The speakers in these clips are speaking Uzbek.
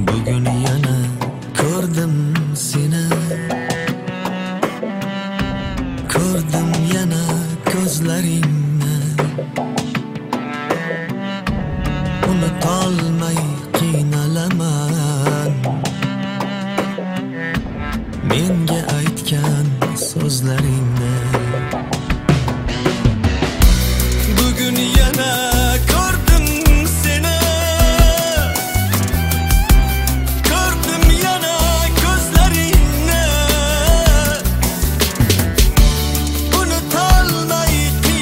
Bugun yana ko'rdim seni, ko'rdim yana ko'zlaringni. Unutolmay qiynalaman menga aytgan so'zlaringni. Bugun yana ko'rdim seni, ko'rdim yana ko'zlaringni. Unutolmay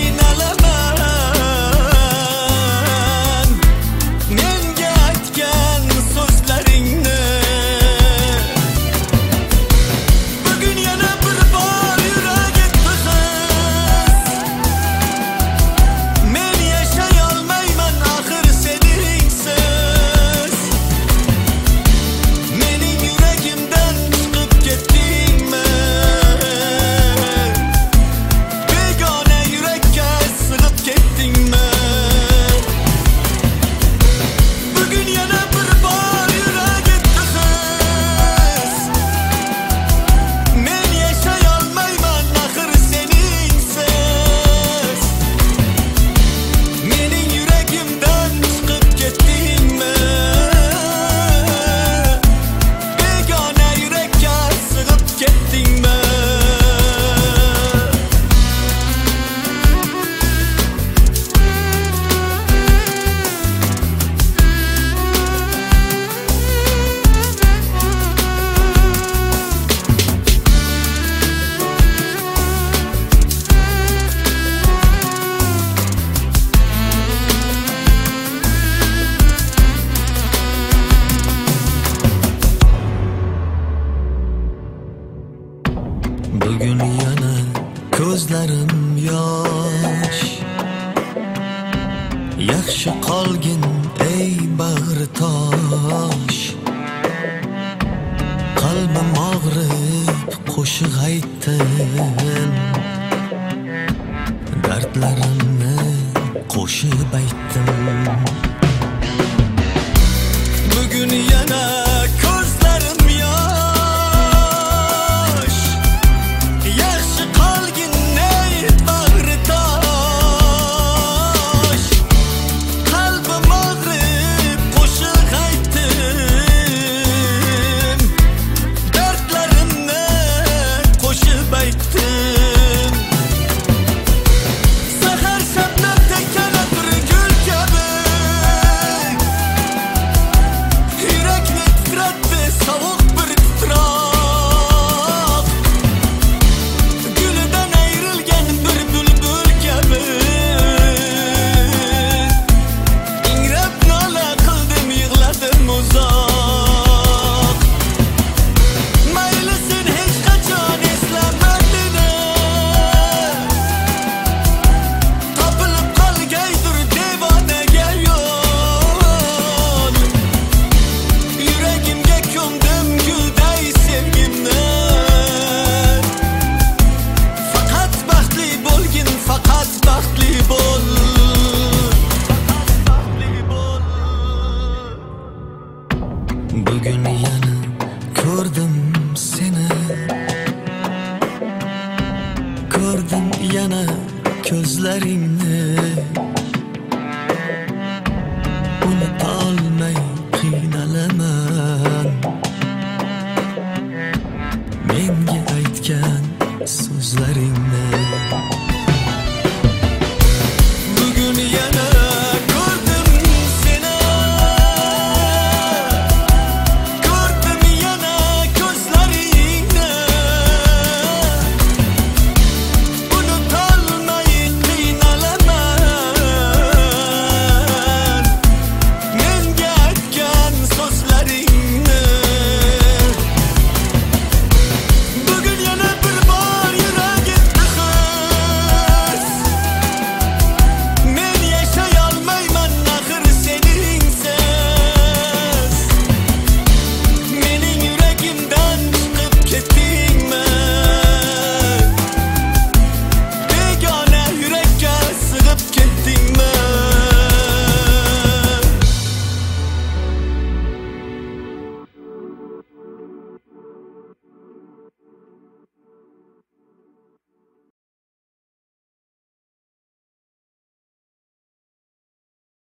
qiynalaman menga aytgan so'zlaringni. Bugun yana bir bor yuragi tig'iz, men yashay olmayman axir seningsiz. Mening yuragimdan chiqib ketdingmi? Begona yurakka sig'ib ketdingmi? Bugun yana bir bor yuragi tig'iz, men yashay olmayman axir seningsiz. Mening yuragimdan chiqib ketdingmi? Begona yurakka sig'ib ketdingmi? Bugun yana ko'zlarim yosh, yaxshi qolgin ey bag'ritosh. Qalbim og'rib qo'shiq aytdim, dardlarimni qo'shib aytdim. Bugun yana